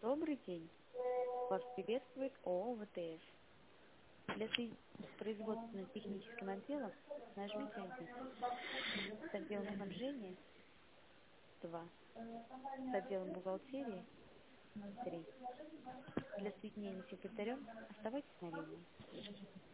Добрый день! Вас приветствует ООО ВТС. Для связи с производственно-техническим отделом нажмите 1. С отделом снабжения 2. С отделом бухгалтерии 3. Для соединения с секретарем оставайтесь на линии.